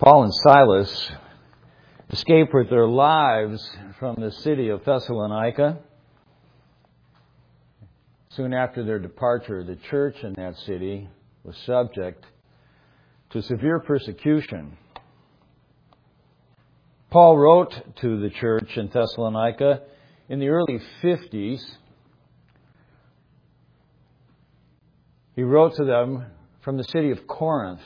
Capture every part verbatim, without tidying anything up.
Paul and Silas escaped with their lives from the city of Thessalonica. Soon after their departure, the church in that city was subject to severe persecution. Paul wrote to the church in Thessalonica in the early fifties. He wrote to them from the city of Corinth.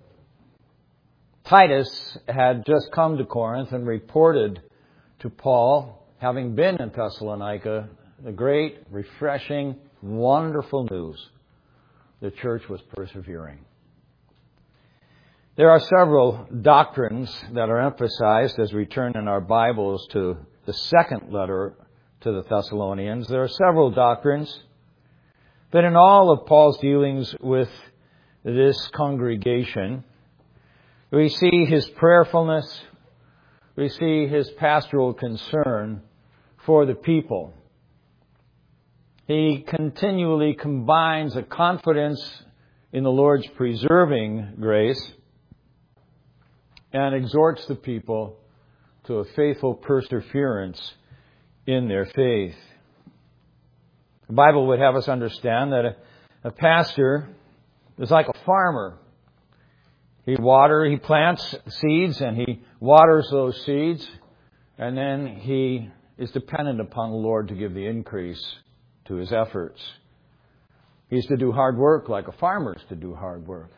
Titus had just come to Corinth and reported to Paul, having been in Thessalonica, the great, refreshing, wonderful news. The church was persevering. There are several doctrines that are emphasized as we turn in our Bibles to the second letter to the Thessalonians. There are several doctrines, but in all of Paul's dealings with this congregation, we see his prayerfulness, we see his pastoral concern for the people. He continually combines a confidence in the Lord's preserving grace and exhorts the people to a faithful perseverance in their faith. The Bible would have us understand that a, a pastor is like a farmer. He water, he plants seeds and he waters those seeds, and then he is dependent upon the Lord to give the increase to his efforts. He's to do hard work like a farmer is to do hard work.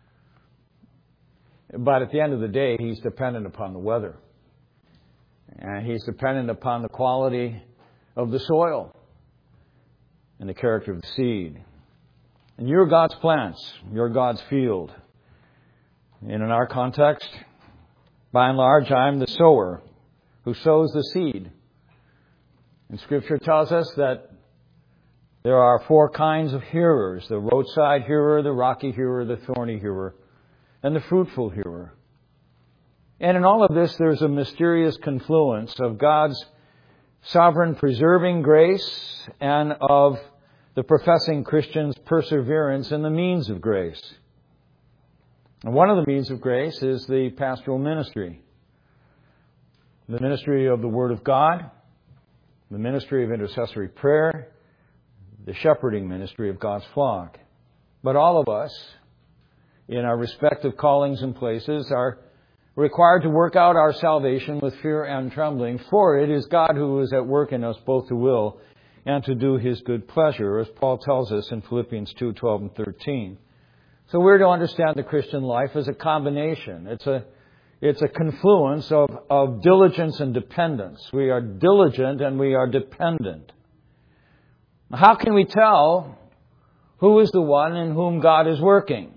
But at the end of the day, he's dependent upon the weather. And he's dependent upon the quality of the soil and the character of the seed. And you're God's plants. You're God's field. And in our context, by and large, I'm the sower who sows the seed. And Scripture tells us that there are four kinds of hearers: the roadside hearer, the rocky hearer, the thorny hearer, and the fruitful hearer. And in all of this, there's a mysterious confluence of God's sovereign preserving grace and of the professing Christian's perseverance in the means of grace. And one of the means of grace is the pastoral ministry. The ministry of the Word of God, the ministry of intercessory prayer, the shepherding ministry of God's flock. But all of us, in our respective callings and places, are required to work out our salvation with fear and trembling, for it is God who is at work in us both to will and to do His good pleasure, as Paul tells us in Philippians two, twelve and thirteen. So we're to understand the Christian life as a combination. It's a, it's a confluence of, of diligence and dependence. We are diligent and we are dependent. How can we tell who is the one in whom God is working?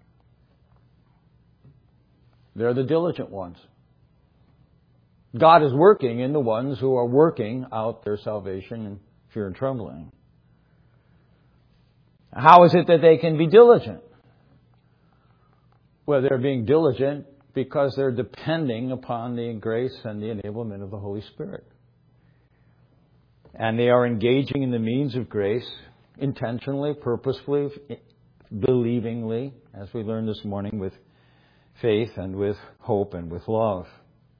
They're the diligent ones. God is working in the ones who are working out their salvation in fear and trembling. How is it that they can be diligent? Well, they're being diligent because they're depending upon the grace and the enablement of the Holy Spirit. And they are engaging in the means of grace intentionally, purposefully, believingly, as we learned this morning, with faith and with hope and with love.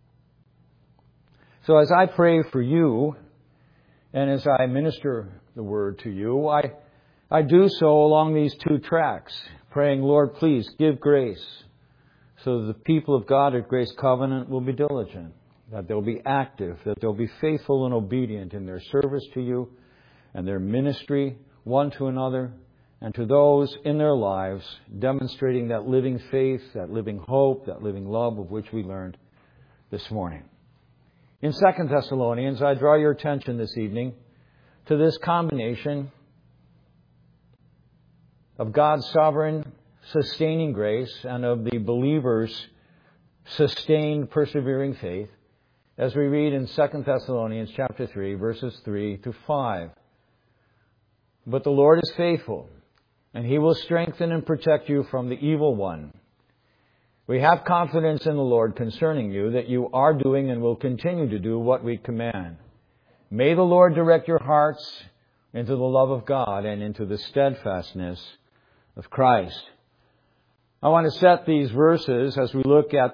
So as I pray for you, and as I minister the word to you, I, I do so along these two tracks, praying, Lord, please give grace so that the people of God at Grace Covenant will be diligent, that they'll be active, that they'll be faithful and obedient in their service to you and their ministry one to another and to those in their lives, demonstrating that living faith, that living hope, that living love of which we learned this morning. In Second Thessalonians, I draw your attention this evening to this combination of God's sovereign sustaining grace and of the believer's sustained persevering faith, as we read in Second Thessalonians chapter three, verses three to five. But the Lord is faithful, and He will strengthen and protect you from the evil one. We have confidence in the Lord concerning you that you are doing and will continue to do what we command. May the Lord direct your hearts into the love of God and into the steadfastness of Christ. I want to set these verses as we look at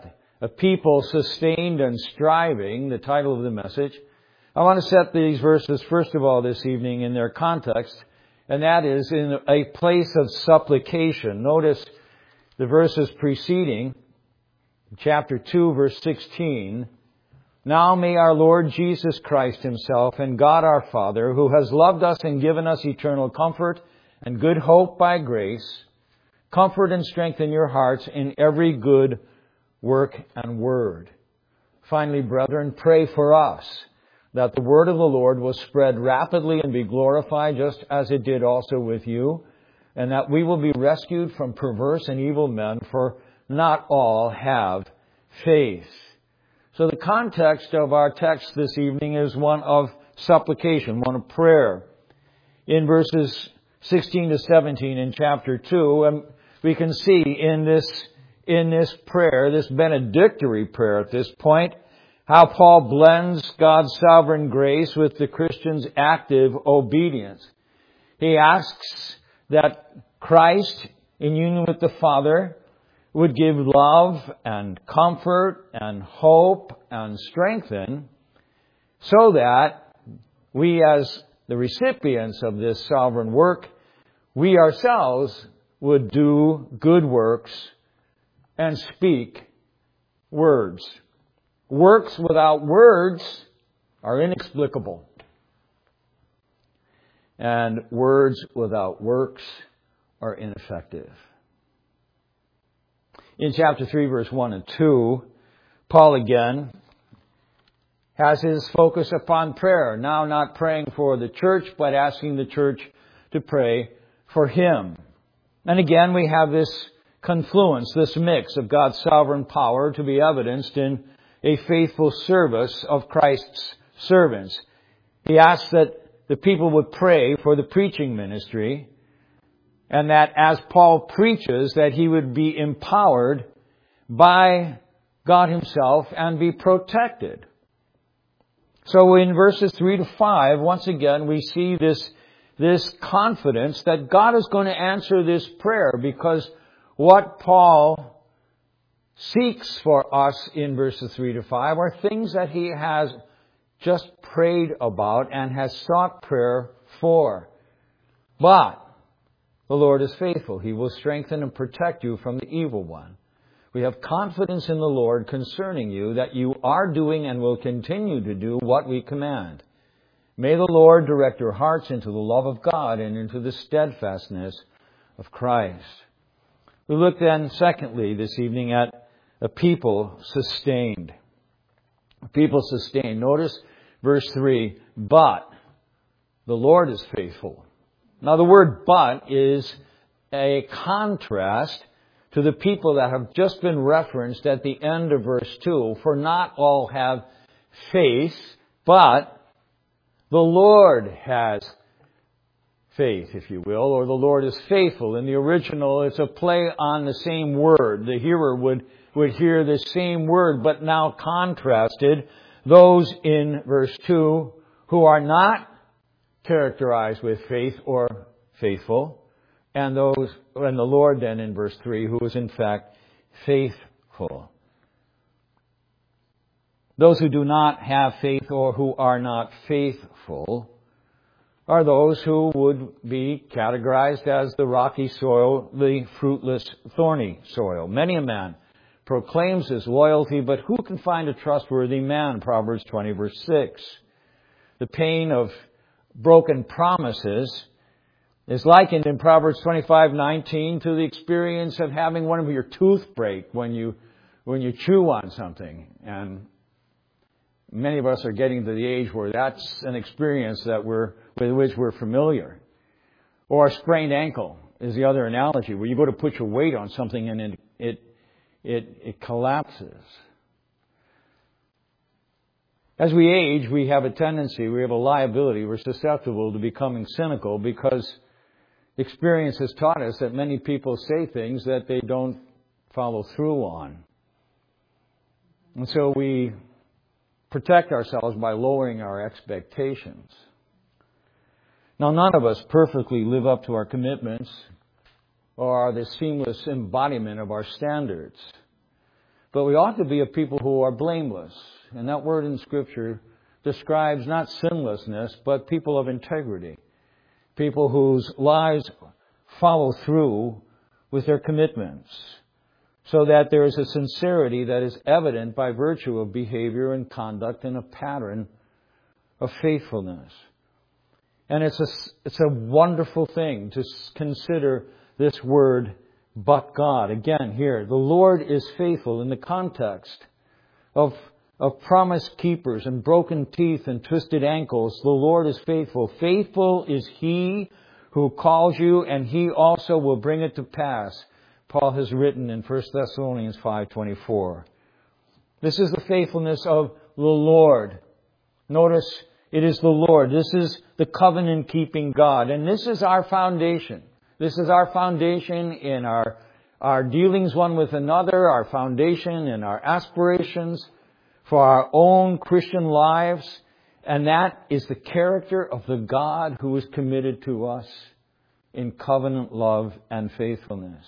a people sustained and striving, the title of the message. I want to set these verses, first of all, this evening in their context, and that is in a place of supplication. Notice the verses preceding, chapter two, verse sixteen. Now may our Lord Jesus Christ Himself and God our Father, who has loved us and given us eternal comfort and good hope by grace, comfort and strengthen your hearts in every good work and word. Finally, brethren, pray for us, that the word of the Lord will spread rapidly and be glorified, just as it did also with you, and that we will be rescued from perverse and evil men, for not all have faith. So the context of our text this evening is one of supplication, one of prayer. In verses sixteen to seventeen in chapter two, and we can see in this, in this prayer, this benedictory prayer at this point, how Paul blends God's sovereign grace with the Christian's active obedience. He asks that Christ, in union with the Father, would give love and comfort and hope and strengthen, so that we, as the recipients of this sovereign work, we ourselves would do good works and speak words. Works without words are inexplicable. And words without works are ineffective. In chapter three, verse one and two, Paul again has his focus upon prayer. Now not praying for the church, but asking the church to pray for him. And again, we have this confluence, this mix of God's sovereign power to be evidenced in a faithful service of Christ's servants. He asks that the people would pray for the preaching ministry, and that as Paul preaches, that he would be empowered by God Himself and be protected. So in verses three to five, once again, we see this, this confidence that God is going to answer this prayer, because what Paul seeks for us in verses three to five are things that he has just prayed about and has sought prayer for. But the Lord is faithful. He will strengthen and protect you from the evil one. We have confidence in the Lord concerning you, that you are doing and will continue to do what we command. May the Lord direct your hearts into the love of God and into the steadfastness of Christ. We look then, secondly, this evening at a people sustained. A people sustained. Notice verse three, but the Lord is faithful. Now the word but is a contrast to the people that have just been referenced at the end of verse two. For not all have faith, but the Lord has faith, if you will, or the Lord is faithful. In the original, it's a play on the same word. The hearer would, would hear the same word, but now contrasted. Those in verse two who are not characterized with faith or faithful, and those, and the Lord then in verse three, who is in fact faithful. Those who do not have faith or who are not faithful are those who would be categorized as the rocky soil, the fruitless, thorny soil. Many a man proclaims his loyalty, but who can find a trustworthy man? Proverbs twenty, verse six. The pain of broken promises is likened in Proverbs twenty-five nineteen to the experience of having one of your tooth break when you when you chew on something. And many of us are getting to the age where that's an experience that we're with which we're familiar. Or a sprained ankle is the other analogy, where you go to put your weight on something and it it it, it collapses. As we age, we have a tendency, we have a liability, we're susceptible to becoming cynical, because experience has taught us that many people say things that they don't follow through on. And so we protect ourselves by lowering our expectations. Now, none of us perfectly live up to our commitments or are the seamless embodiment of our standards. but we ought to be a people who are blameless. And that word in Scripture describes not sinlessness, but people of integrity. People whose lives follow through with their commitments, so that there is a sincerity that is evident by virtue of behavior and conduct and a pattern of faithfulness. And it's a, it's a wonderful thing to consider this word, but God. Again, here, the Lord is faithful in the context of, of promise keepers and broken teeth and twisted ankles. The Lord is faithful. Faithful is He who calls you, and He also will bring it to pass. Paul has written in First Thessalonians five twenty-four. This is the faithfulness of the Lord. Notice, it is the Lord. This is the covenant-keeping God. And this is our foundation. This is our foundation in our, our dealings one with another, our foundation in our aspirations for our own Christian lives. And that is the character of the God who is committed to us in covenant love and faithfulness.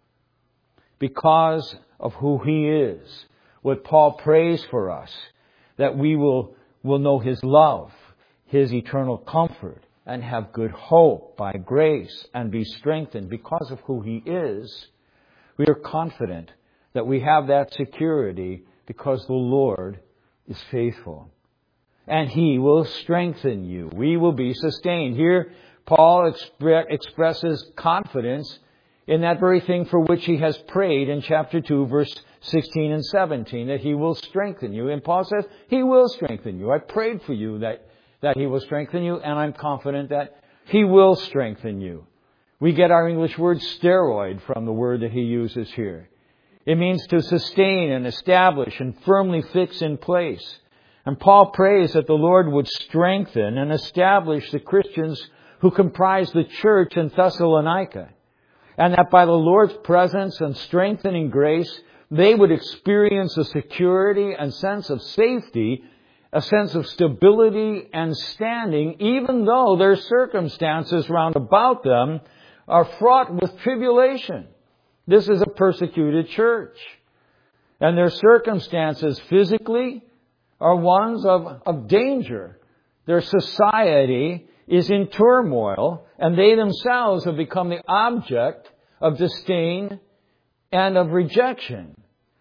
Because of who He is, what Paul prays for us, that we will, will know His love, His eternal comfort, and have good hope by grace and be strengthened because of who He is, we are confident that we have that security because the Lord is faithful. And He will strengthen you. We will be sustained. Here, Paul expre- expresses confidence in that very thing for which he has prayed in chapter two, verse sixteen and seventeen, that He will strengthen you. And Paul says, He will strengthen you. I prayed for you that, that He will strengthen you, and I'm confident that He will strengthen you. We get our English word steroid from the word that he uses here. It means to sustain and establish and firmly fix in place. And Paul prays that the Lord would strengthen and establish the Christians who comprise the church in Thessalonica. And that by the Lord's presence and strengthening grace, they would experience a security and sense of safety, a sense of stability and standing, even though their circumstances round about them are fraught with tribulation. This is a persecuted church. And their circumstances physically are ones of, of danger. Their society is in turmoil, and they themselves have become the object of disdain and of rejection.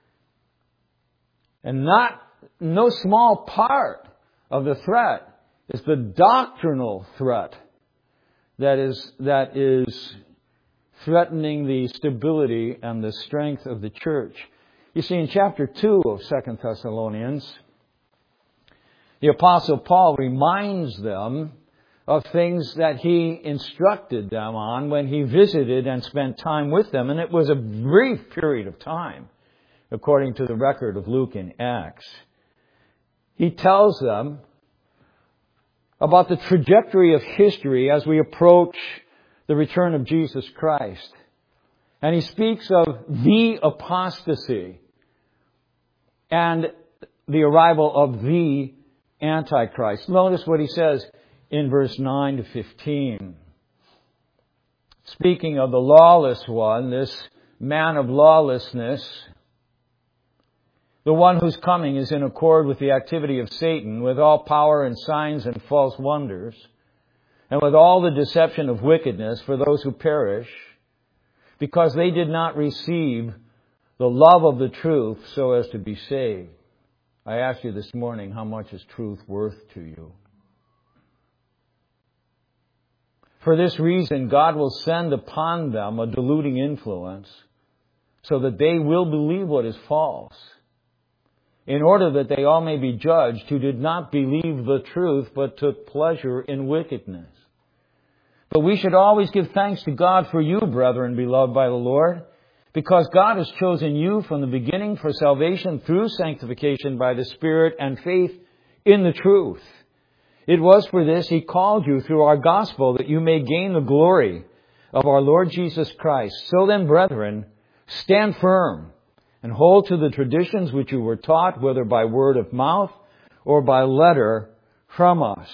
And not, no small part of the threat is the doctrinal threat that is, that is threatening the stability and the strength of the church. You see, in chapter two of Second Thessalonians, the Apostle Paul reminds them of things that he instructed them on when he visited and spent time with them. And it was a brief period of time, according to the record of Luke in Acts. He tells them about the trajectory of history as we approach the return of Jesus Christ. And he speaks of the apostasy and the arrival of the Antichrist. Notice what he says in verse nine to fifteen. Speaking of the lawless one, this man of lawlessness, the one whose coming is in accord with the activity of Satan, with all power and signs and false wonders, and with all the deception of wickedness for those who perish, because they did not receive the love of the truth so as to be saved. I asked you this morning, how much is truth worth to you? For this reason, God will send upon them a deluding influence so that they will believe what is false, in order that they all may be judged who did not believe the truth but took pleasure in wickedness. But we should always give thanks to God for you, brethren, beloved by the Lord, because God has chosen you from the beginning for salvation through sanctification by the Spirit and faith in the truth. It was for this He called you through our gospel, that you may gain the glory of our Lord Jesus Christ. So then, brethren, stand firm and hold to the traditions which you were taught, whether by word of mouth or by letter from us.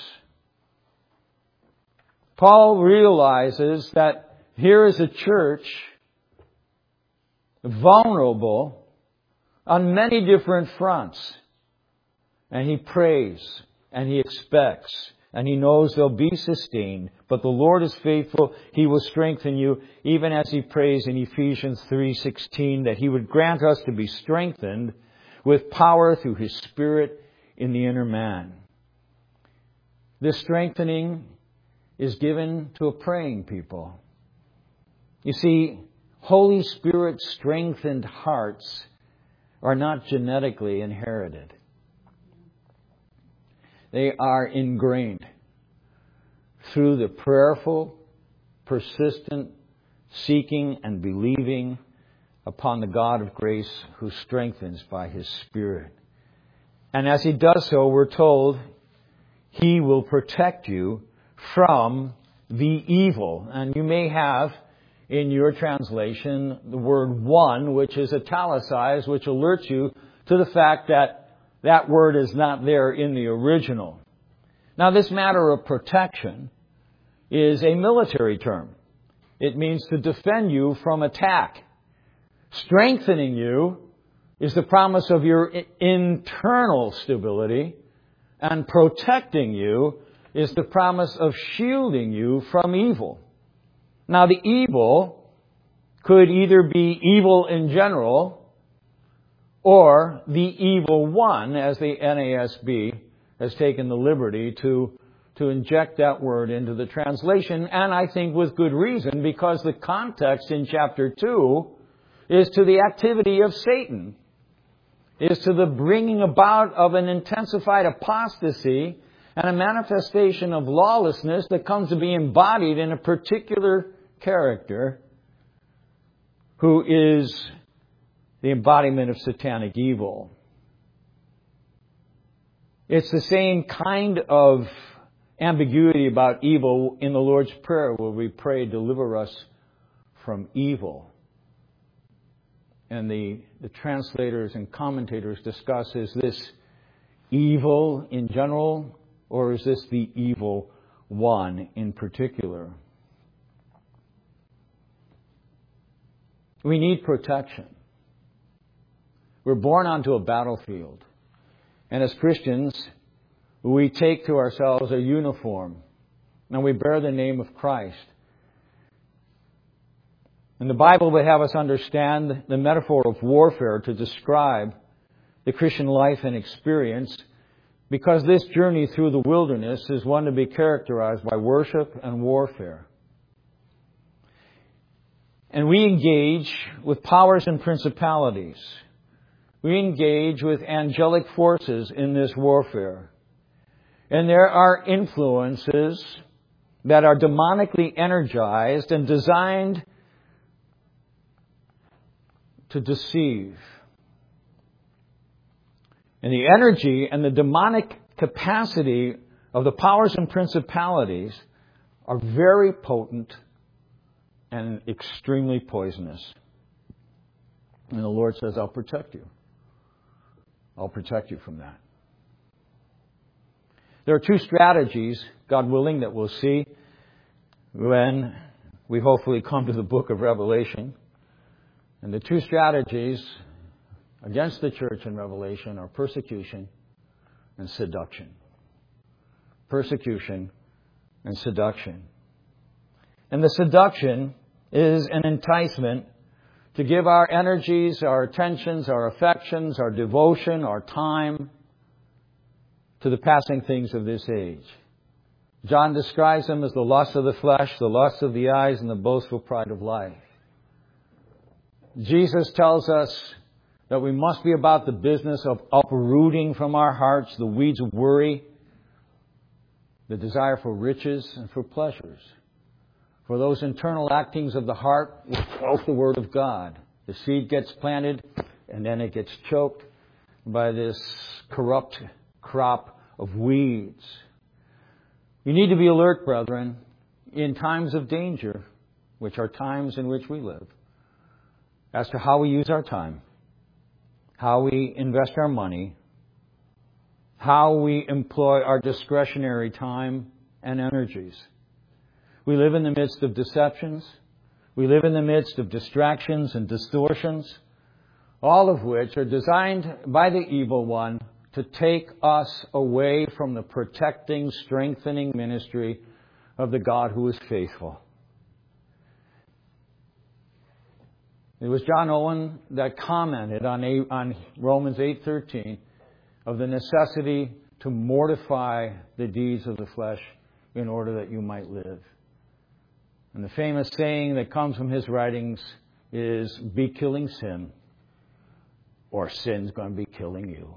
Paul realizes that here is a church vulnerable on many different fronts. And he prays, and he expects, and he knows they'll be sustained. But the Lord is faithful. He will strengthen you, even as he prays in Ephesians three sixteen, that he would grant us to be strengthened with power through his Spirit in the inner man. This strengthening is given to a praying people. You see, Holy Spirit strengthened hearts are not genetically inherited. They are ingrained through the prayerful, persistent seeking and believing upon the God of grace who strengthens by his Spirit. And as he does so, we're told he will protect you from the evil. And you may have in your translation the word one, which is italicized, which alerts you to the fact that that word is not there in the original. Now, this matter of protection is a military term. It means to defend you from attack. Strengthening you is the promise of your internal stability, and protecting you is the promise of shielding you from evil. Now, the evil could either be evil in general or the evil one, as the N A S B has taken the liberty to, to inject that word into the translation, and I think with good reason, because the context in chapter two is to the activity of Satan, is to the bringing about of an intensified apostasy and a manifestation of lawlessness that comes to be embodied in a particular character who is the embodiment of satanic evil. It's the same kind of ambiguity about evil in the Lord's Prayer where we pray, deliver us from evil. And the, the translators and commentators discuss, is this evil in general, or is this the evil one in particular? We need protection. We're born onto a battlefield. And as Christians, we take to ourselves a uniform. And we bear the name of Christ. And the Bible would have us understand the metaphor of warfare to describe the Christian life and experience, because this journey through the wilderness is one to be characterized by worship and warfare. And we engage with powers and principalities. We engage with angelic forces in this warfare. And there are influences that are demonically energized and designed to deceive. And the energy and the demonic capacity of the powers and principalities are very potent and extremely poisonous. And the Lord says, I'll protect you. I'll protect you from that. There are two strategies, God willing, that we'll see when we hopefully come to the book of Revelation. And the two strategies against the church in Revelation are persecution and seduction. Persecution and seduction. And the seduction is an enticement to give our energies, our attentions, our affections, our devotion, our time to the passing things of this age. John describes them as the lust of the flesh, the lust of the eyes, and the boastful pride of life. Jesus tells us that we must be about the business of uprooting from our hearts the weeds of worry, the desire for riches and for pleasures. For those internal actings of the heart without the Word of God. The seed gets planted and then it gets choked by this corrupt crop of weeds. You need to be alert, brethren, in times of danger, which are times in which we live, as to how we use our time, how we invest our money, how we employ our discretionary time and energies. We live in the midst of deceptions. We live in the midst of distractions and distortions all of which are designed by the evil one to take us away from the protecting, strengthening ministry of the God who is faithful. It was John Owen that commented on, on Romans eight thirteen of the necessity to mortify the deeds of the flesh in order that you might live. And the famous saying that comes from his writings is, be killing sin, or sin's going to be killing you.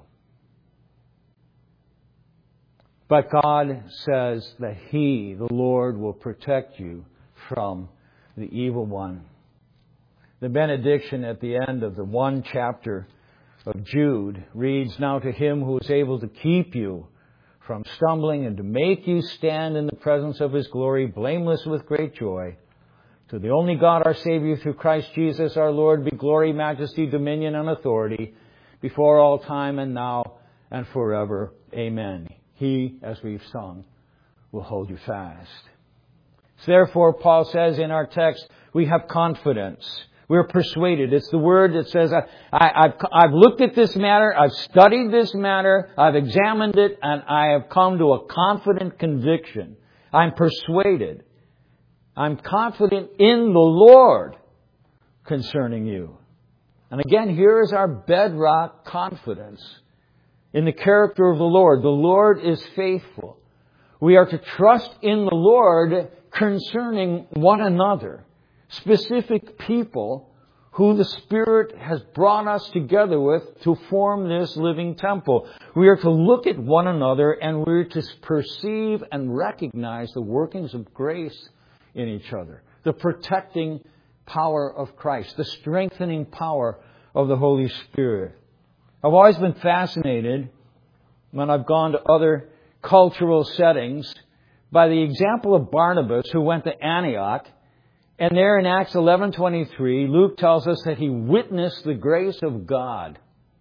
But God says that He, the Lord, will protect you from the evil one. The benediction at the end of the one chapter of Jude reads, now to Him who is able to keep you from stumbling and to make you stand in the presence of His glory, blameless with great joy. To the only God, our Savior, through Christ Jesus our Lord, be glory, majesty, dominion, and authority before all time and now and forever. Amen. He, as we've sung, will hold you fast. So therefore, Paul says in our text, we have confidence. We're persuaded. It's the word that says, I, I, I've, I've looked at this matter, I've studied this matter, I've examined it, and I have come to a confident conviction. I'm persuaded. I'm confident in the Lord concerning you. And again, here is our bedrock confidence in the character of the Lord. The Lord is faithful. We are to trust in the Lord concerning one another, specific people who the Spirit has brought us together with to form this living temple. We are to look at one another and we're to perceive and recognize the workings of grace in each other, the protecting power of Christ, the strengthening power of the Holy Spirit. I've always been fascinated when I've gone to other cultural settings by the example of Barnabas, who went to Antioch. And there in Acts eleven twenty-three, Luke tells us that he witnessed the grace of God.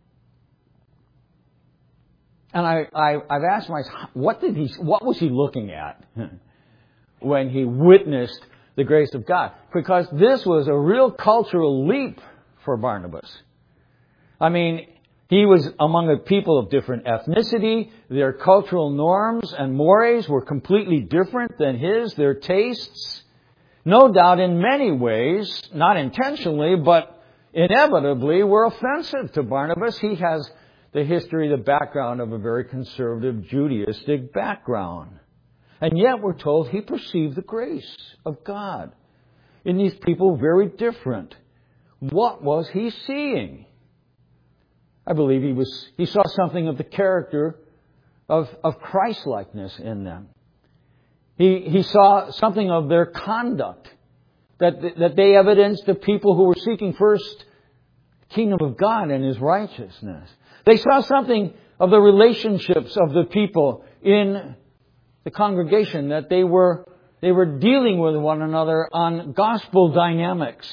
And I, I, I've asked myself, what did he, what was he looking at when he witnessed the grace of God? Because this was a real cultural leap for Barnabas. I mean, he was among a people of different ethnicity. Their cultural norms and mores were completely different than his. Their tastes, no doubt in many ways, not intentionally, but inevitably, were offensive to Barnabas. He has the history, the background of a very conservative Judaistic background. And yet we're told he perceived the grace of God in these people very different. What was he seeing? I believe he was he saw something of the character of, of Christ-likeness in them. He he saw something of their conduct that that they evidenced to people who were seeking first the kingdom of God and His righteousness. They saw something of the relationships of the people in the congregation, that they were they were dealing with one another on gospel dynamics.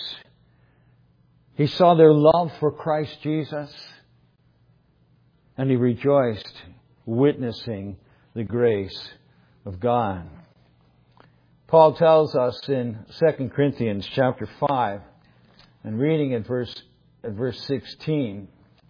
He saw their love for Christ Jesus. And he rejoiced, witnessing the grace of God. Paul tells us in Second Corinthians chapter five, and reading at verse at verse sixteen,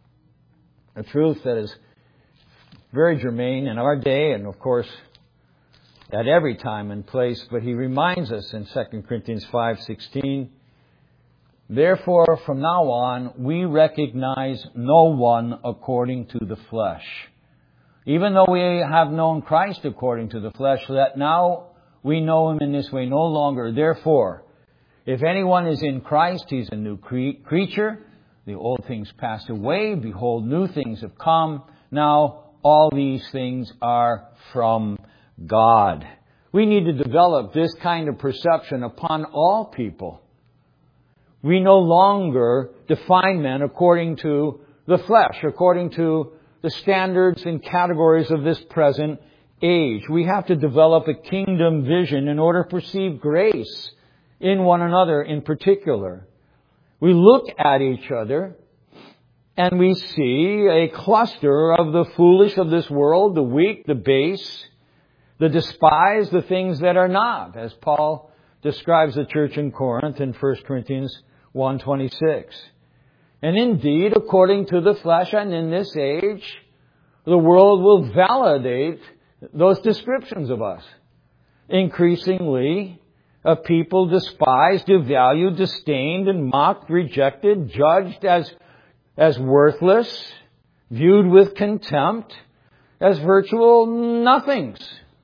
a truth that is very germane in our day and, of course, at every time and place. But he reminds us in Second Corinthians five sixteen, therefore, from now on, we recognize no one according to the flesh. Even though we have known Christ according to the flesh, that now we know Him in this way no longer. Therefore, if anyone is in Christ, he's a new cre- creature. The old things passed away. Behold, new things have come. Now, all these things are from God. We need to develop this kind of perception upon all people. We no longer define men according to the flesh, according to the standards and categories of this present age. We have to develop a kingdom vision in order to perceive grace in one another in particular. We look at each other and we see a cluster of the foolish of this world, the weak, the base, the despised, the things that are not, as Paul describes the church in Corinth in First Corinthians one twenty-six. And indeed, according to the flesh and in this age, the world will validate those descriptions of us. Increasingly, a people despised, devalued, disdained, and mocked, rejected, judged as, as worthless, viewed with contempt, as virtual nothings.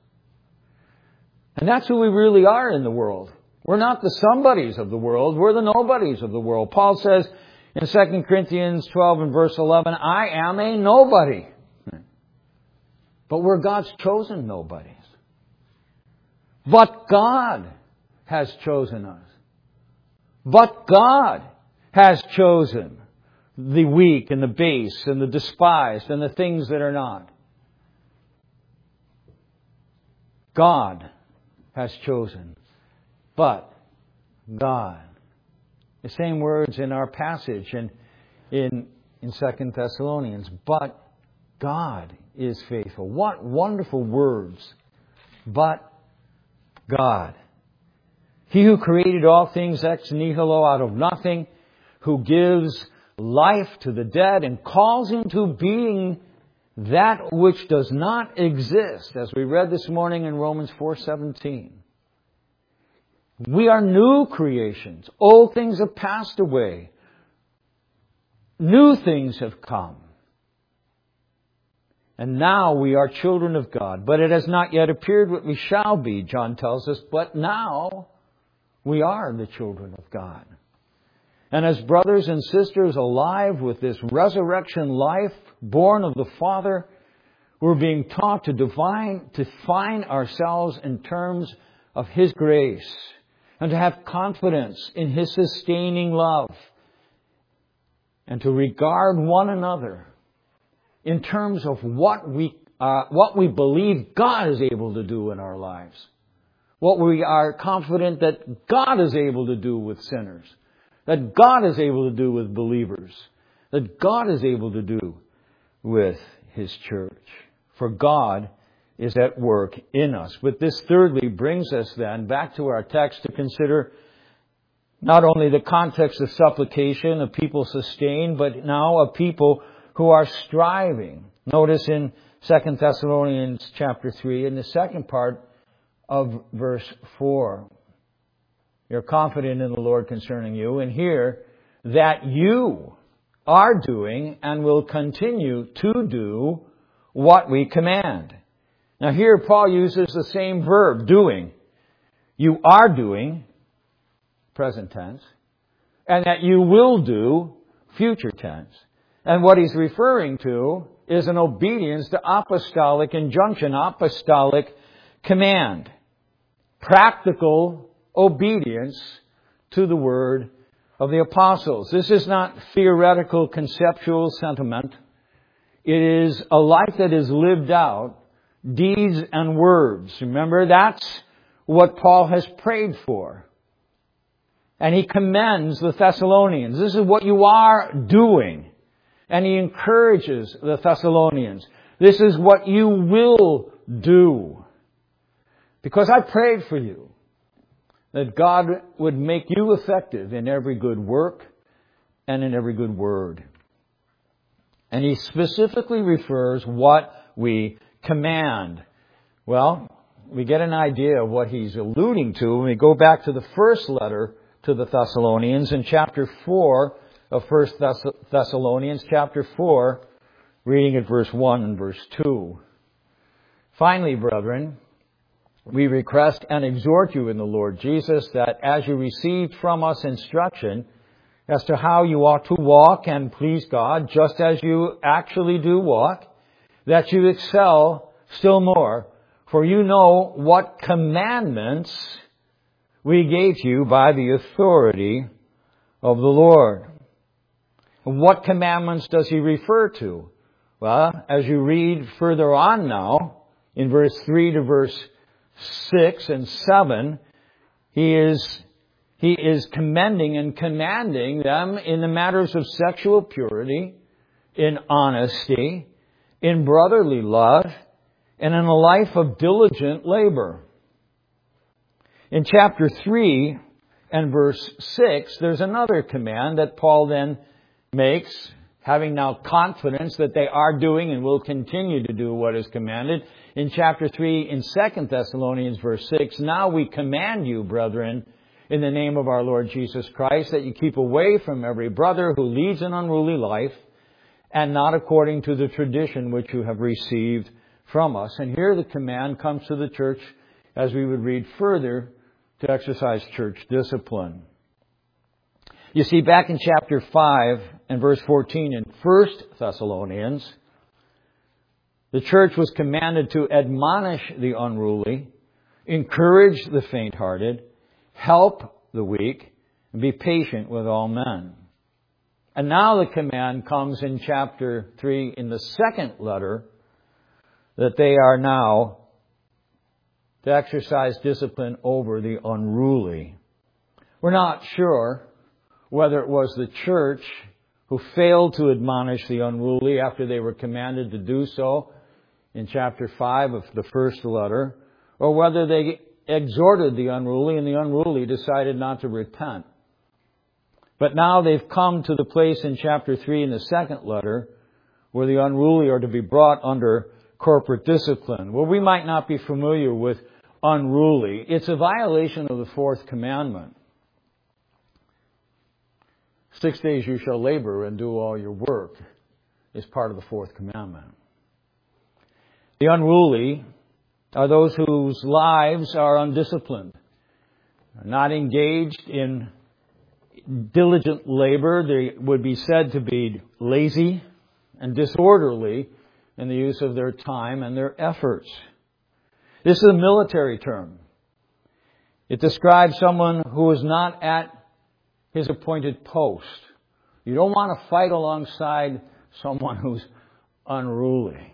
And that's who we really are in the world. We're not the somebodies of the world. We're the nobodies of the world. Paul says in Second Corinthians twelve and verse eleven, I am a nobody. But we're God's chosen nobodies. But God has chosen us. But God has chosen the weak and the base and the despised and the things that are not. God has chosen. But God. The same words in our passage in, in, in Second Thessalonians. But God is faithful. What wonderful words. But God. He who created all things ex nihilo, out of nothing, who gives life to the dead and calls into being that which does not exist, as we read this morning in Romans four seventeen. We are new creations. Old things have passed away. New things have come. And now we are children of God. But it has not yet appeared what we shall be, John tells us. But now we are the children of God. And as brothers and sisters alive with this resurrection life, born of the Father, we're being taught to define, to define ourselves in terms of His grace and to have confidence in His sustaining love and to regard one another in terms of what we uh, what we believe God is able to do in our lives. What we are confident that God is able to do with sinners. That God is able to do with believers. That God is able to do with His church. For God is at work in us. But this thirdly brings us then back to our text to consider not only the context of supplication, of people sustained, but now of people who are striving. Notice in Second Thessalonians chapter three, in the second part of verse four. You're confident in the Lord concerning you, and here that you are doing and will continue to do what we command. Now here Paul uses the same verb, doing. You are doing, present tense, and that you will do, future tense. And what he's referring to is an obedience to apostolic injunction, apostolic command. Practical obedience to the word of the apostles. This is not theoretical, conceptual sentiment. It is a life that is lived out, deeds and words. Remember, that's what Paul has prayed for. And he commends the Thessalonians. This is what you are doing. And he encourages the Thessalonians. This is what you will do. Because I prayed for you that God would make you effective in every good work and in every good word. And he specifically refers what we command. Well, we get an idea of what he's alluding to when we go back to the first letter to the Thessalonians in chapter four of First Thessalonians, chapter four, reading at verse one and verse two. Finally, brethren, we request and exhort you in the Lord Jesus that as you received from us instruction as to how you ought to walk and please God, just as you actually do walk, that you excel still more, for you know what commandments we gave you by the authority of the Lord. What commandments does he refer to? Well, as you read further on now, in verse three to verse six and seven, he is, he is commending and commanding them in the matters of sexual purity, in honesty, in brotherly love, and in a life of diligent labor. In chapter three and verse six, there's another command that Paul then makes, having now confidence that they are doing and will continue to do what is commanded. In chapter three, in Second Thessalonians verse six, now we command you, brethren, in the name of our Lord Jesus Christ, that you keep away from every brother who leads an unruly life, and not according to the tradition which you have received from us. And here the command comes to the church, as we would read further, to exercise church discipline. You see, back in chapter five and verse fourteen in First Thessalonians, the church was commanded to admonish the unruly, encourage the faint-hearted, help the weak, and be patient with all men. And now the command comes in chapter three in the second letter that they are now to exercise discipline over the unruly. We're not sure whether it was the church who failed to admonish the unruly after they were commanded to do so in chapter five of the first letter, or whether they exhorted the unruly and the unruly decided not to repent. But now they've come to the place in chapter three in the second letter where the unruly are to be brought under corporate discipline. Well, we might not be familiar with unruly. It's a violation of the fourth commandment. Six days you shall labor and do all your work is part of the fourth commandment. The unruly are those whose lives are undisciplined, are not engaged in diligent labor. They would be said to be lazy and disorderly in the use of their time and their efforts. This is a military term. It describes someone who is not at his appointed post. You don't want to fight alongside someone who's unruly.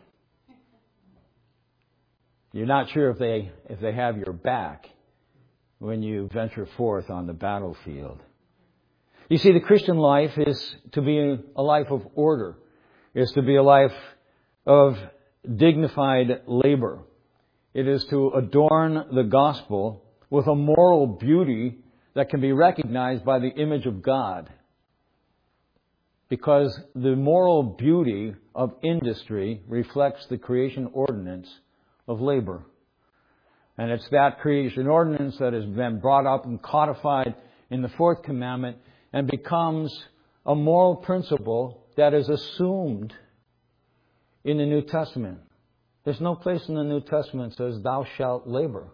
You're not sure if they if they have your back when you venture forth on the battlefield. You see, the Christian life is to be a life of order. It's to be a life of dignified labor. It is to adorn the gospel with a moral beauty that can be recognized by the image of God. Because the moral beauty of industry reflects the creation ordinance of labor. And it's that creation ordinance that has been brought up and codified in the fourth commandment and becomes a moral principle that is assumed in the New Testament. There's no place in the New Testament that says, thou shalt labor.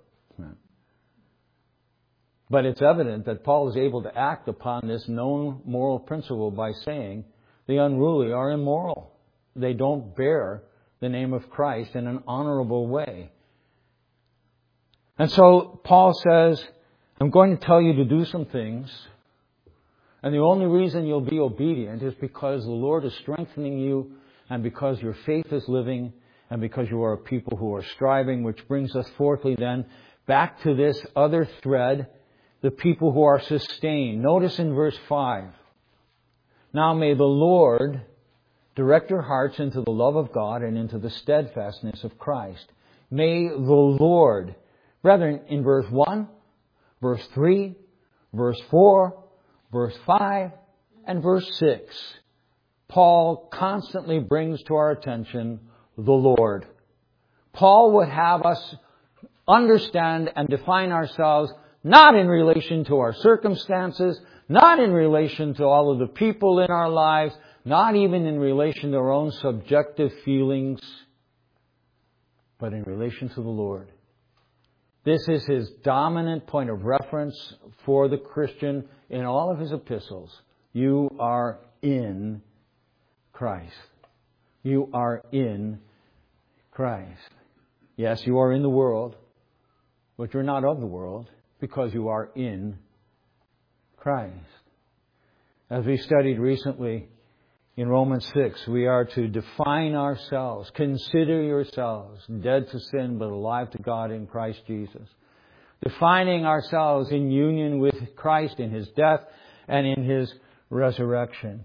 But it's evident that Paul is able to act upon this known moral principle by saying the unruly are immoral. They don't bear the name of Christ in an honorable way. And so Paul says, I'm going to tell you to do some things, and the only reason you'll be obedient is because the Lord is strengthening you, and because your faith is living, and because you are a people who are striving, which brings us fourthly then back to this other thread, the people who are sustained. Notice in verse five, now may the Lord direct your hearts into the love of God and into the steadfastness of Christ. May the Lord, brethren, in verse one, verse three, verse four, verse five, and verse six, Paul constantly brings to our attention the Lord. Paul would have us understand and define ourselves not in relation to our circumstances, not in relation to all of the people in our lives, not even in relation to our own subjective feelings, but in relation to the Lord. This is his dominant point of reference for the Christian in all of his epistles. You are in Christ. You are in Christ. Yes, you are in the world, but you're not of the world because you are in Christ. As we studied recently in Romans six, we are to define ourselves. Consider yourselves dead to sin but alive to God in Christ Jesus. Defining ourselves in union with Christ in His death and in His resurrection.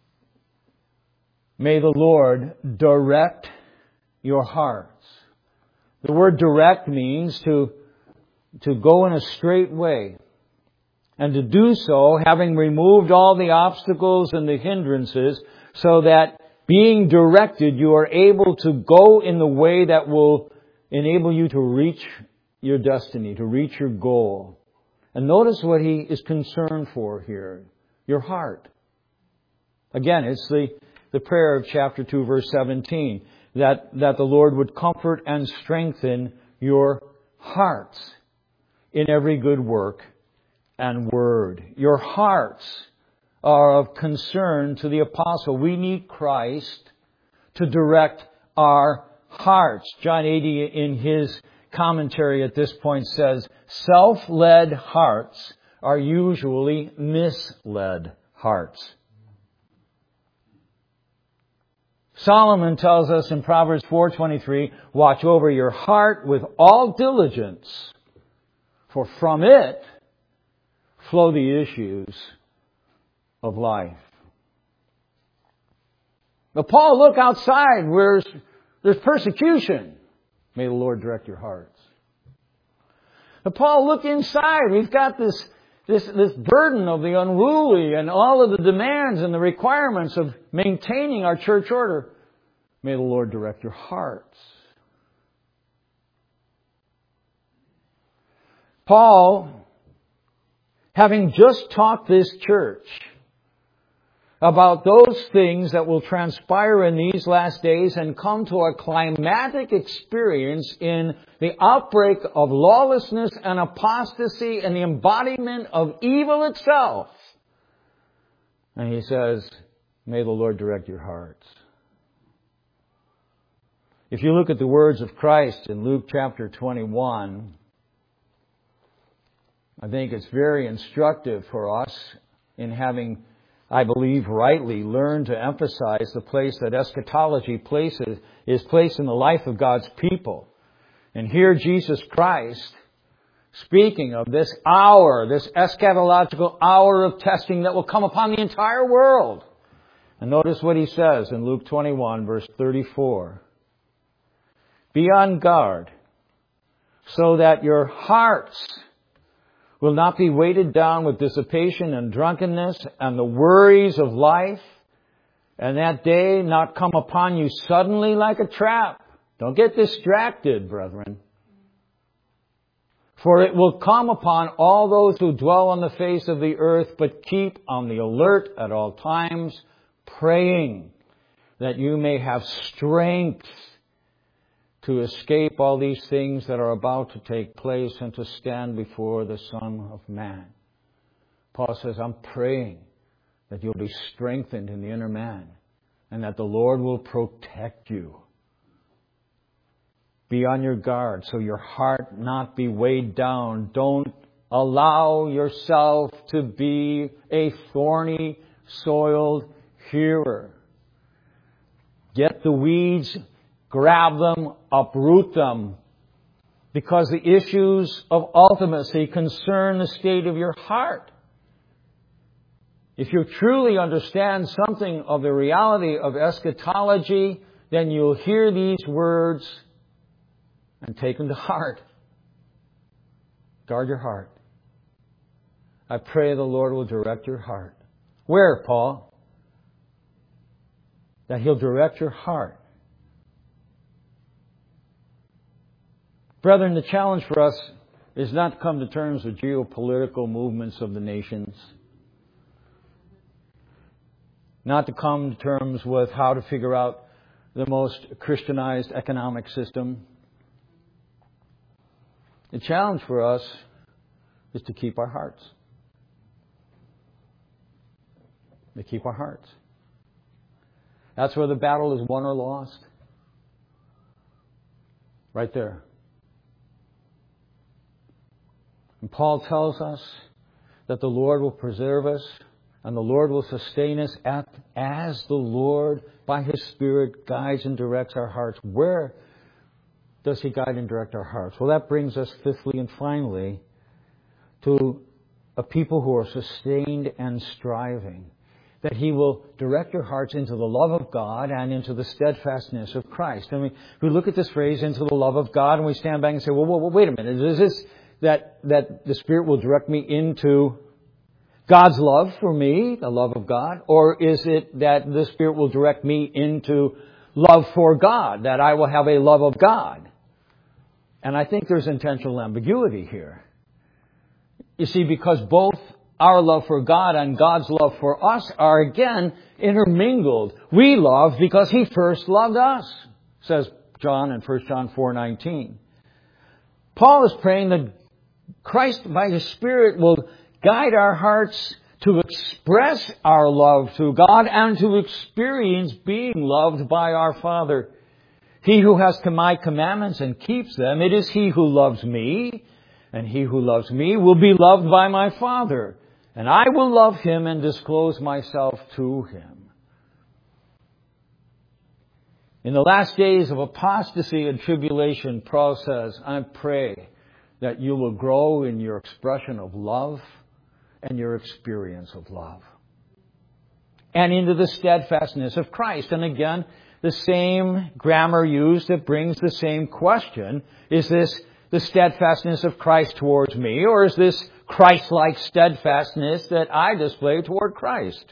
May the Lord direct your hearts. The word direct means to, to go in a straight way. And to do so, having removed all the obstacles and the hindrances, so that being directed, you are able to go in the way that will enable you to reach your destiny, to reach your goal. And notice what he is concerned for here. Your heart. Again, it's the, the prayer of chapter two, verse seventeen. That, that the Lord would comfort and strengthen your hearts in every good work and word. Your hearts are of concern to the apostle. We need Christ to direct our hearts. John Eadie, in his commentary at this point, says, self-led hearts are usually misled hearts. Solomon tells us in Proverbs four twenty-three, watch over your heart with all diligence, for from it flow the issues of life. But Paul, look outside where there's persecution. May the Lord direct your hearts. But Paul, look inside. We've got this, this, this burden of the unruly and all of the demands and the requirements of maintaining our church order. May the Lord direct your hearts. Paul, having just taught this church about those things that will transpire in these last days and come to a climatic experience in the outbreak of lawlessness and apostasy and the embodiment of evil itself. And he says, may the Lord direct your hearts. If you look at the words of Christ in Luke chapter twenty-one, I think it's very instructive for us in having, I believe, rightly learned to emphasize the place that eschatology places, is placed in the life of God's people. And here Jesus Christ, speaking of this hour, this eschatological hour of testing that will come upon the entire world. And notice what he says in Luke twenty-one, verse thirty-four. Be on guard, so that your hearts will not be weighted down with dissipation and drunkenness and the worries of life, and that day not come upon you suddenly like a trap. Don't get distracted, brethren. For it will come upon all those who dwell on the face of the earth, but keep on the alert at all times, praying that you may have strength to escape all these things that are about to take place and to stand before the Son of Man. Paul says, I'm praying that you'll be strengthened in the inner man and that the Lord will protect you. Be on your guard so your heart not be weighed down. Don't allow yourself to be a thorny, soiled hearer. Get the weeds, grab them, uproot them, because the issues of ultimacy concern the state of your heart. If you truly understand something of the reality of eschatology, then you'll hear these words and take them to heart. Guard your heart. I pray the Lord will direct your heart. Where, Paul? That He'll direct your heart. Brethren, the challenge for us is not to come to terms with geopolitical movements of the nations. Not to come to terms with how to figure out the most Christianized economic system. The challenge for us is to keep our hearts. To keep our hearts. That's where the battle is won or lost. Right there. And Paul tells us that the Lord will preserve us and the Lord will sustain us at, as the Lord, by His Spirit, guides and directs our hearts. Where does He guide and direct our hearts? Well, that brings us fifthly and finally to a people who are sustained and striving. That He will direct your hearts into the love of God and into the steadfastness of Christ. I mean, we look at this phrase, into the love of God, and we stand back and say, well, well, well wait a minute. Is this that, that the Spirit will direct me into God's love for me, the love of God? Or is it that the Spirit will direct me into love for God, that I will have a love of God? And I think there's intentional ambiguity here. You see, because both our love for God and God's love for us are again intermingled. We love because He first loved us, says John in First John four nineteen. Paul is praying that Christ by His Spirit will guide our hearts to express our love to God and to experience being loved by our Father. He who has my commandments and keeps them, it is he who loves me, and he who loves me will be loved by my Father. And I will love him and disclose myself to him. In the last days of apostasy and tribulation, Paul says, I pray that you will grow in your expression of love and your experience of love. And into the steadfastness of Christ. And again, the same grammar used that brings the same question. Is this the steadfastness of Christ towards me, or is this Christ-like steadfastness that I display toward Christ?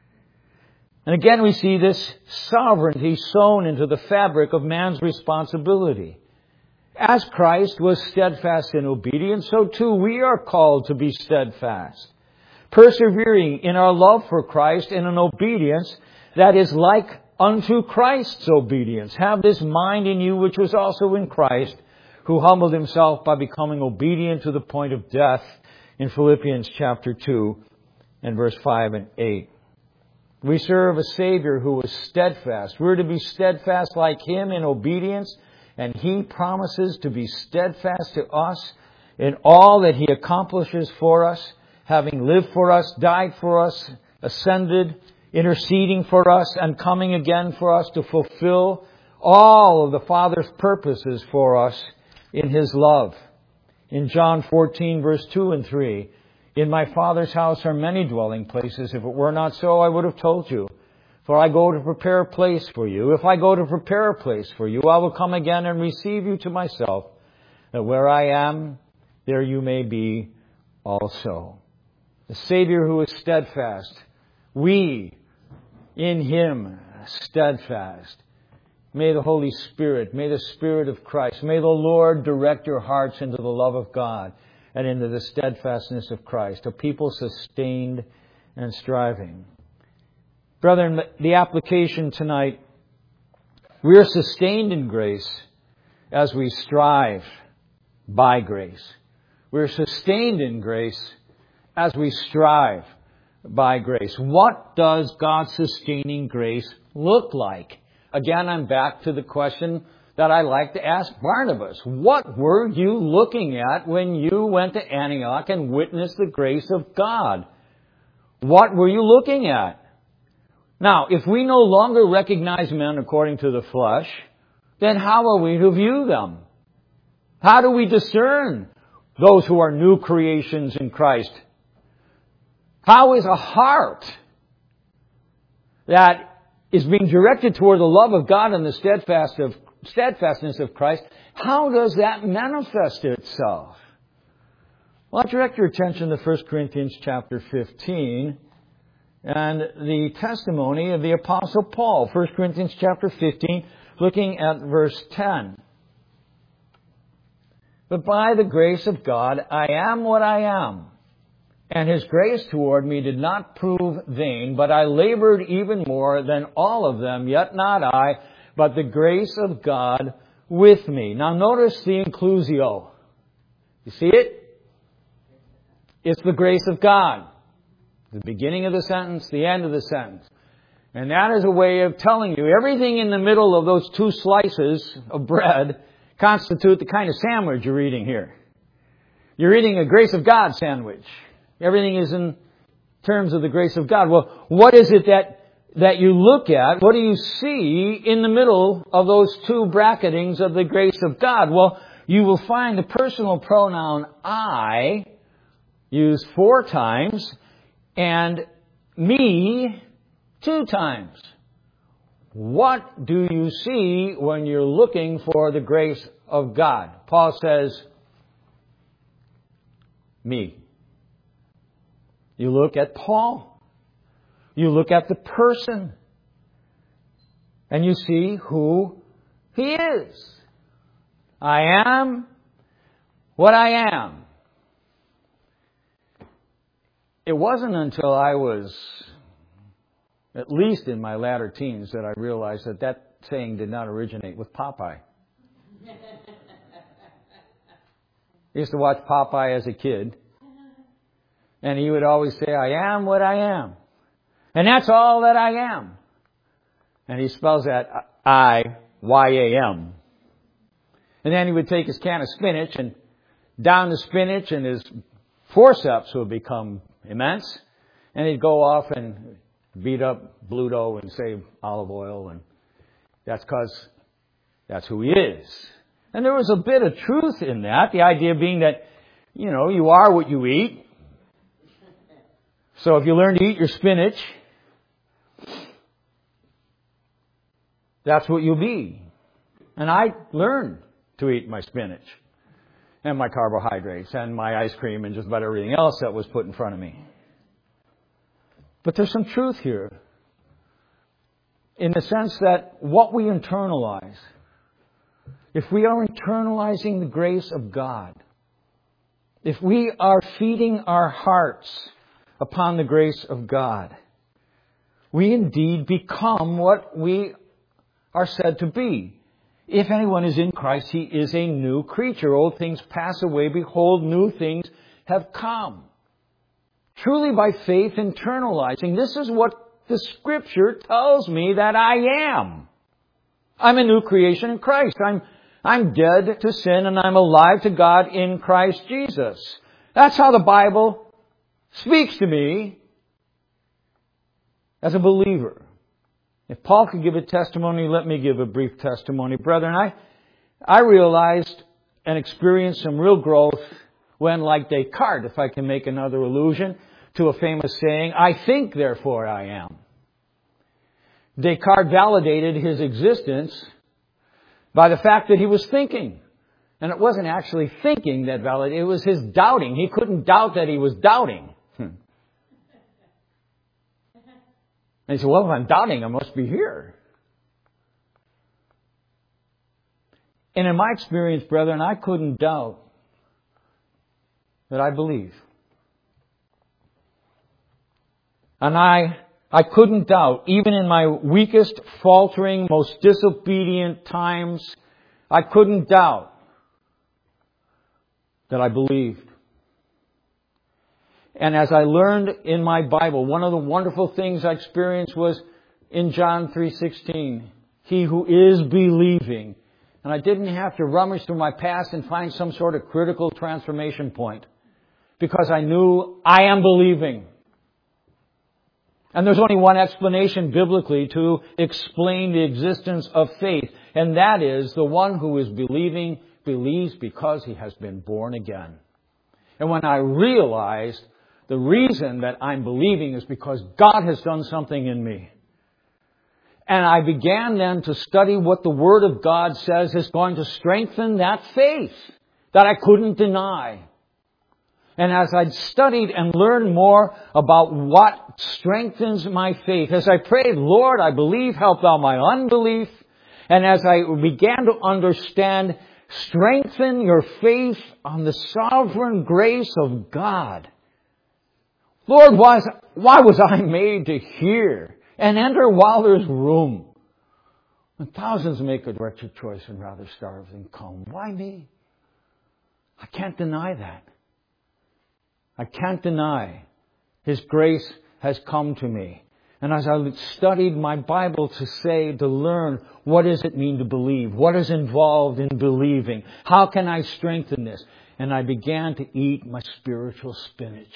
And again, we see this sovereignty sewn into the fabric of man's responsibility. As Christ was steadfast in obedience, so too we are called to be steadfast, persevering in our love for Christ and an obedience that is like unto Christ's obedience. Have this mind in you which was also in Christ, who humbled himself by becoming obedient to the point of death, in Philippians chapter two and verse five and eight. We serve a Savior who was steadfast. We're to be steadfast like Him in obedience, and He promises to be steadfast to us in all that He accomplishes for us, having lived for us, died for us, ascended, interceding for us, and coming again for us to fulfill all of the Father's purposes for us in His love. In John fourteen, verse two and three, in my Father's house are many dwelling places. If it were not so, I would have told you. For I go to prepare a place for you. If I go to prepare a place for you, I will come again and receive you to myself, that where I am, there you may be also. The Savior who is steadfast. We, in Him, steadfast. May the Holy Spirit, may the Spirit of Christ, may the Lord direct your hearts into the love of God and into the steadfastness of Christ, a people sustained and striving. Brethren, the application tonight, we are sustained in grace as we strive by grace. We are sustained in grace as we strive by grace. What does God's sustaining grace look like? Again, I'm back to the question that I like to ask Barnabas. What were you looking at when you went to Antioch and witnessed the grace of God? What were you looking at? Now, if we no longer recognize men according to the flesh, then how are we to view them? How do we discern those who are new creations in Christ? How is a heart that is being directed toward the love of God and the steadfast of, steadfastness of Christ, how does that manifest itself? Well, I'll direct your attention to First Corinthians chapter fifteen and the testimony of the Apostle Paul. First Corinthians chapter fifteen, looking at verse ten. But by the grace of God, I am what I am. And His grace toward me did not prove vain, but I labored even more than all of them, yet not I, but the grace of God with me. Now notice the inclusio. You see it? It's the grace of God. The beginning of the sentence, the end of the sentence. And that is a way of telling you everything in the middle of those two slices of bread constitute the kind of sandwich you're eating here. You're eating a grace of God sandwich. Everything is in terms of the grace of God. Well, what is it that, that you look at? What do you see in the middle of those two bracketings of the grace of God? Well, you will find the personal pronoun I used four times and me two times. What do you see when you're looking for the grace of God? Paul says, me. You look at Paul. You look at the person. And you see who he is. I am what I am. It wasn't until I was at least in my latter teens that I realized that that saying did not originate with Popeye. I used to watch Popeye as a kid. And he would always say, I am what I am. And that's all that I am. And he spells that I Y A M. And then he would take his can of spinach and down the spinach and his forceps would become immense. And he'd go off and beat up Bluto and save olive oil. And that's because that's who he is. And there was a bit of truth in that. The idea being that, you know, you are what you eat. So if you learn to eat your spinach, that's what you'll be. And I learned to eat my spinach and my carbohydrates and my ice cream and just about everything else that was put in front of me. But there's some truth here in the sense that what we internalize, if we are internalizing the grace of God, if we are feeding our hearts upon the grace of God, we indeed become what we are said to be. If anyone is in Christ, he is a new creature. Old things pass away. Behold, new things have come. Truly by faith internalizing. This is what the Scripture tells me that I am. I'm a new creation in Christ. I'm, I'm dead to sin and I'm alive to God in Christ Jesus. That's how the Bible speaks to me as a believer. If Paul could give a testimony, let me give a brief testimony. Brethren, I, I realized and experienced some real growth when, like Descartes, if I can make another allusion to a famous saying, I think, therefore I am. Descartes validated his existence by the fact that he was thinking. And it wasn't actually thinking that validated, it was his doubting. He couldn't doubt that he was doubting. And he said, well, if I'm doubting, I must be here. And in my experience, brethren, I couldn't doubt that I believe. And I, I couldn't doubt, even in my weakest, faltering, most disobedient times, I couldn't doubt that I believed. And as I learned in my Bible, one of the wonderful things I experienced was in John three sixteen. He who is believing. And I didn't have to rummage through my past and find some sort of critical transformation point. Because I knew I am believing. And there's only one explanation biblically to explain the existence of faith. And that is the one who is believing believes because he has been born again. And when I realized the reason that I'm believing is because God has done something in me. And I began then to study what the Word of God says is going to strengthen that faith that I couldn't deny. And as I studied and learned more about what strengthens my faith, as I prayed, Lord, I believe, help thou my unbelief. And as I began to understand, strengthen your faith on the sovereign grace of God. Lord, why, why was I made to hear and enter while there's room? And thousands make a wretched choice and rather starve than come. Why me? I can't deny that. I can't deny His grace has come to me. And as I studied my Bible to say, to learn, what does it mean to believe? What is involved in believing? How can I strengthen this? And I began to eat my spiritual spinach.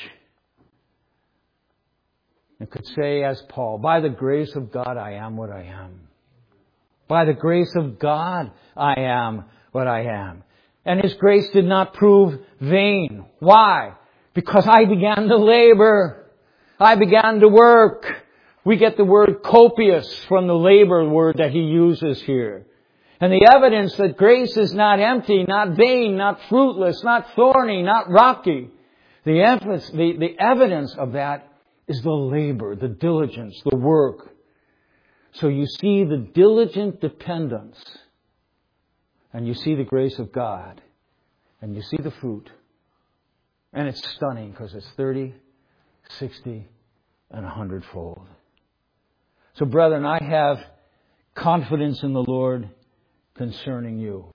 And could say as Paul, by the grace of God, I am what I am. By the grace of God, I am what I am. And His grace did not prove vain. Why? Because I began to labor. I began to work. We get the word copious from the labor word that he uses here. And the evidence that grace is not empty, not vain, not fruitless, not thorny, not rocky. The evidence, the, the evidence of that is the labor, the diligence, the work. So you see the diligent dependence, and you see the grace of God, and you see the fruit. And it's stunning because it's thirty, sixty, and a hundredfold. So brethren, I have confidence in the Lord concerning you.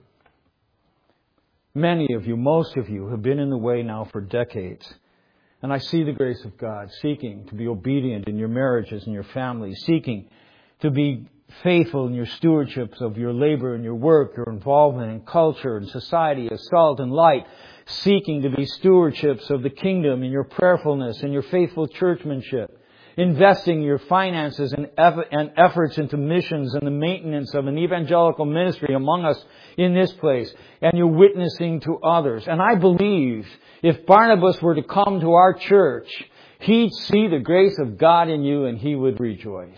Many of you, most of you, have been in the way now for decades. And I see the grace of God seeking to be obedient in your marriages and your families, seeking to be faithful in your stewardships of your labor and your work, your involvement in culture and society as salt and light, seeking to be stewardships of the kingdom in your prayerfulness and your faithful churchmanship, investing your finances and efforts into missions and the maintenance of an evangelical ministry among us in this place, and you're witnessing to others. And I believe if Barnabas were to come to our church, he'd see the grace of God in you and he would rejoice.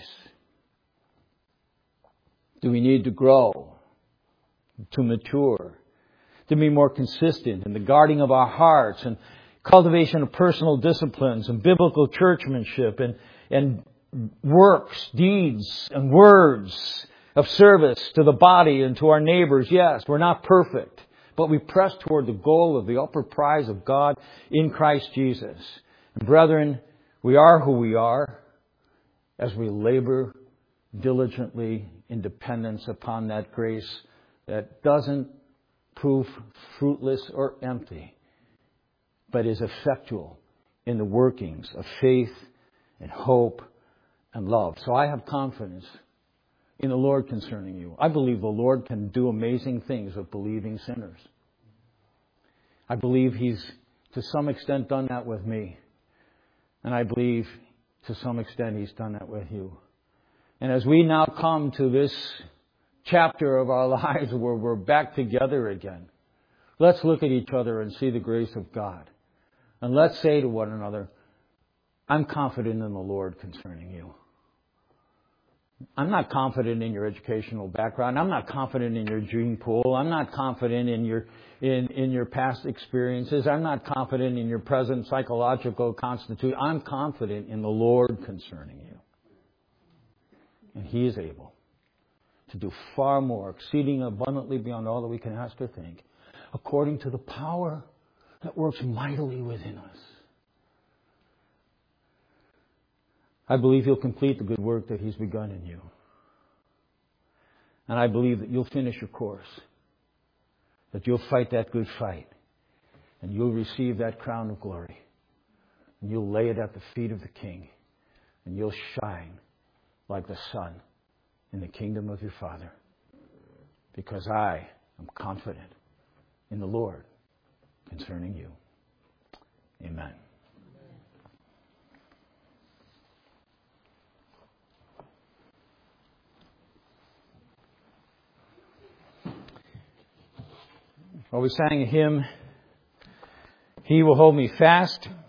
Do we need to grow, to mature, to be more consistent in the guarding of our hearts and cultivation of personal disciplines and biblical churchmanship and, and works, deeds, and words of service to the body and to our neighbors? Yes, we're not perfect, but we press toward the goal of the upper prize of God in Christ Jesus. And brethren, we are who we are as we labor diligently in dependence upon that grace that doesn't prove fruitless or empty, but is effectual in the workings of faith and hope and love. So I have confidence in the Lord concerning you. I believe the Lord can do amazing things with believing sinners. I believe He's to some extent done that with me. And I believe to some extent He's done that with you. And as we now come to this chapter of our lives where we're back together again, let's look at each other and see the grace of God. And let's say to one another, I'm confident in the Lord concerning you. I'm not confident in your educational background. I'm not confident in your gene pool. I'm not confident in your in, in your past experiences. I'm not confident in your present psychological constitution. I'm confident in the Lord concerning you. And He is able to do far more, exceeding abundantly beyond all that we can ask or think, according to the power that works mightily within us. I believe He'll complete the good work that He's begun in you. And I believe that you'll finish your course, that you'll fight that good fight, and you'll receive that crown of glory, and you'll lay it at the feet of the King, and you'll shine like the sun in the kingdom of your Father, because I am confident in the Lord concerning you. Amen. Well, we sang a hymn, He will hold me fast.